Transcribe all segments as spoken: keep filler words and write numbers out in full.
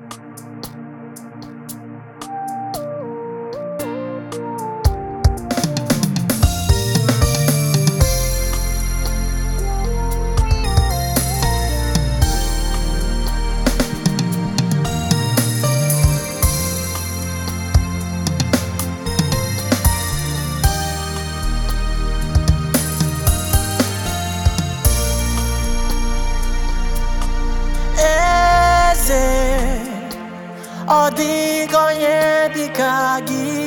Ọ dịghị onye dị ka gị,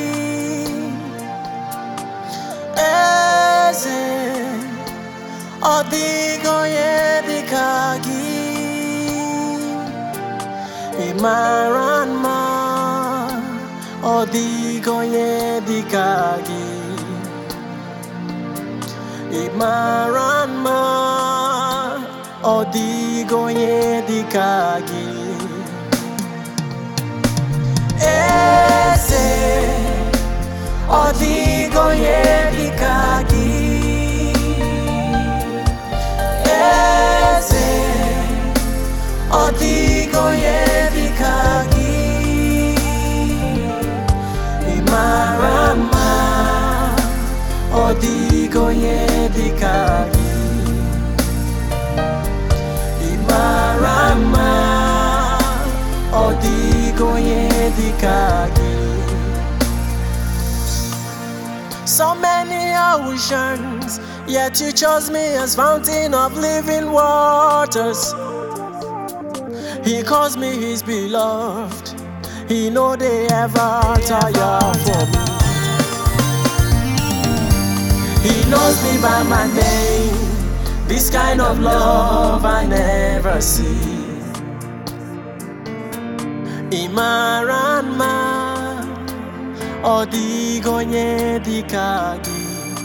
Eze. Ọ dịghị onye dị ka gị. Ị mara mma, ọ dịghị onye dị ka gị. Ị mara mma, ọ dịghị onye dị ka gị. Eze, ọ dịghị onye dị ka gị. Eze, ọ dịghị onye dị ka gị. Ị mara mma, ọ dịghị onye dị ka gị. Ị mara mma, ọ dịghị onye dị ka gị. So many oceans, yet you chose me as fountain of living waters. He calls me his beloved. He know they ever tire for me. He knows me by my name. This kind of love I never see. Ị mara mma, ọ dịghị onye dị ka gị.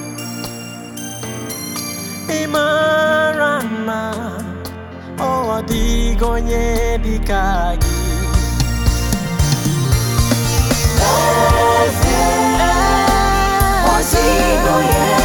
Ị mara mma, ọ dịghị onye dị ka gị. Eze, ọ dịghị onye